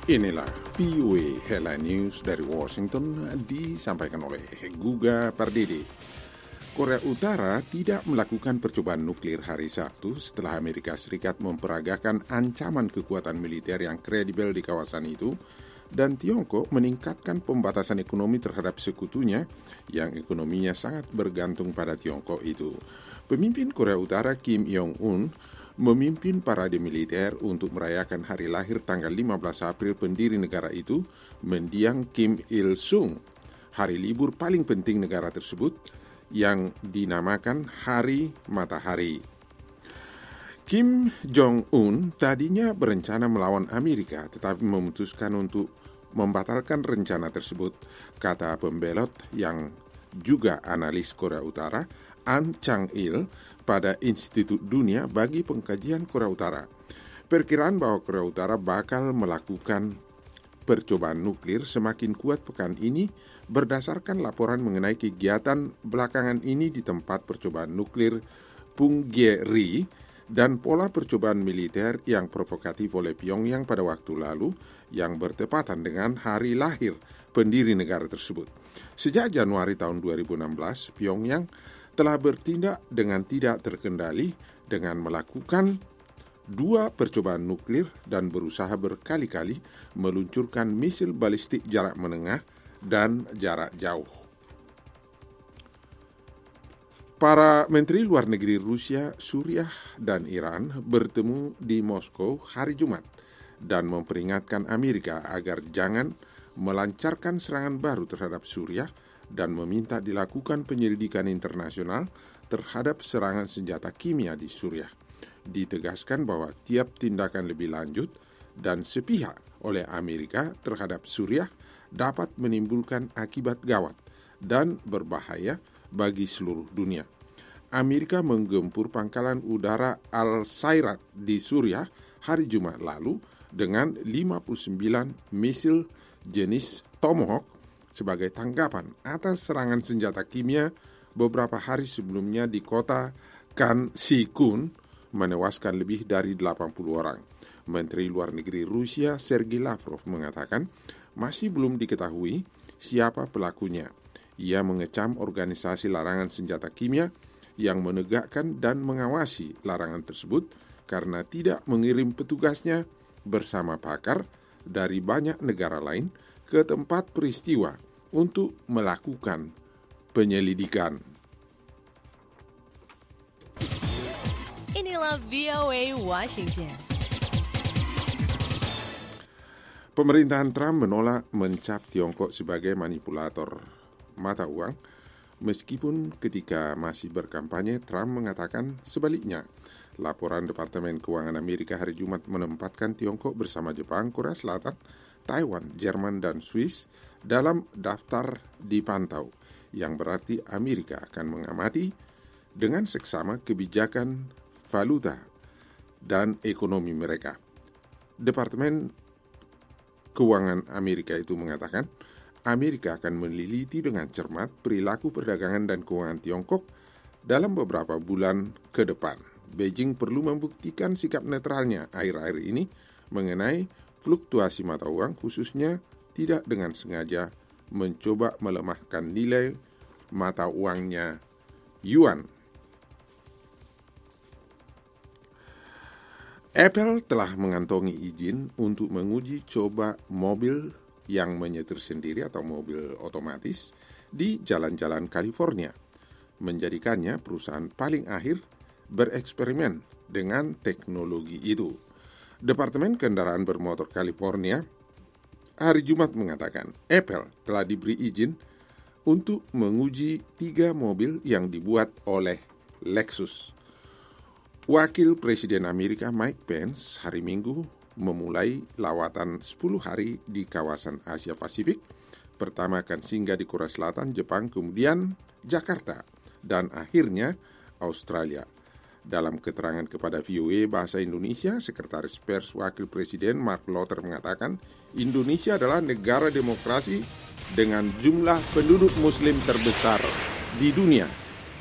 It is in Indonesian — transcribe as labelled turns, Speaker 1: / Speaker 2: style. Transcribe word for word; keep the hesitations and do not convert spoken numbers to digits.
Speaker 1: Inilah V O A Headline News dari Washington disampaikan oleh Guga Pardede. Korea Utara tidak melakukan percobaan nuklir hari Sabtu setelah Amerika Serikat memperagakan ancaman kekuatan militer yang kredibel di kawasan itu, dan Tiongkok meningkatkan pembatasan ekonomi terhadap sekutunya yang ekonominya sangat bergantung pada Tiongkok itu. Pemimpin Korea Utara Kim Jong-un memimpin parade militer untuk merayakan hari lahir tanggal lima belas April pendiri negara itu, mendiang Kim Il-sung, hari libur paling penting negara tersebut yang dinamakan Hari Matahari. Kim Jong-un tadinya berencana melawan Amerika, tetapi memutuskan untuk membatalkan rencana tersebut, kata pembelot yang juga analis Korea Utara, An Chang-il, pada Institut Dunia bagi Pengkajian Korea Utara. Perkiraan bahwa Korea Utara bakal melakukan percobaan nuklir semakin kuat pekan ini berdasarkan laporan mengenai kegiatan belakangan ini di tempat percobaan nuklir Punggye-ri dan pola percobaan militer yang provokatif oleh Pyongyang pada waktu lalu yang bertepatan dengan hari lahir pendiri negara tersebut. Sejak Januari tahun dua ribu enam belas, Pyongyang telah bertindak dengan tidak terkendali dengan melakukan dua percobaan nuklir dan berusaha berkali-kali meluncurkan misil balistik jarak menengah dan jarak jauh. Para menteri luar negeri Rusia, Suriah, dan Iran bertemu di Moskow hari Jumat dan memperingatkan Amerika agar jangan melancarkan serangan baru terhadap Suriah dan meminta dilakukan penyelidikan internasional terhadap serangan senjata kimia di Suriah. Ditegaskan bahwa tiap tindakan lebih lanjut dan sepihak oleh Amerika terhadap Suriah dapat menimbulkan akibat gawat dan berbahaya bagi seluruh dunia. Amerika menggempur pangkalan udara Al-Sairat di Suriah hari Jumat lalu dengan lima puluh sembilan misil jenis Tomahawk sebagai tanggapan atas serangan senjata kimia beberapa hari sebelumnya di kota Khan Shaykhun, menewaskan lebih dari delapan puluh orang. Menteri Luar Negeri Rusia Sergei Lavrov mengatakan masih belum diketahui siapa pelakunya. Ia mengecam organisasi larangan senjata kimia yang menegakkan dan mengawasi larangan tersebut karena tidak mengirim petugasnya bersama pakar dari banyak negara lain ke tempat peristiwa untuk melakukan penyelidikan.
Speaker 2: Inilah V O A Washington.
Speaker 1: Pemerintahan Trump menolak mencap Tiongkok sebagai manipulator mata uang, meskipun ketika masih berkampanye Trump mengatakan sebaliknya. Laporan Departemen Keuangan Amerika hari Jumat menempatkan Tiongkok bersama Jepang, Korea Selatan, Taiwan, Jerman, dan Swiss dalam daftar dipantau, yang berarti Amerika akan mengamati dengan seksama kebijakan valuta dan ekonomi mereka. Departemen Keuangan Amerika itu mengatakan Amerika akan meneliti dengan cermat perilaku perdagangan dan keuangan Tiongkok dalam beberapa bulan ke depan. Beijing perlu membuktikan sikap netralnya akhir-akhir ini mengenai fluktuasi mata uang, khususnya tidak dengan sengaja mencoba melemahkan nilai mata uangnya yuan. Apple telah mengantongi izin untuk menguji coba mobil yang menyetir sendiri atau mobil otomatis di jalan-jalan California, menjadikannya perusahaan paling akhir bereksperimen dengan teknologi itu. Departemen Kendaraan Bermotor California hari Jumat mengatakan Apple telah diberi izin untuk menguji tiga mobil yang dibuat oleh Lexus. Wakil Presiden Amerika Mike Pence hari Minggu memulai lawatan sepuluh hari di kawasan Asia Pasifik. Pertama akan singgah di Korea Selatan, Jepang, kemudian Jakarta, dan akhirnya Australia. Dalam keterangan kepada V O A Bahasa Indonesia, Sekretaris Pers Wakil Presiden Mark Lotter mengatakan Indonesia adalah negara demokrasi dengan jumlah penduduk muslim terbesar di dunia.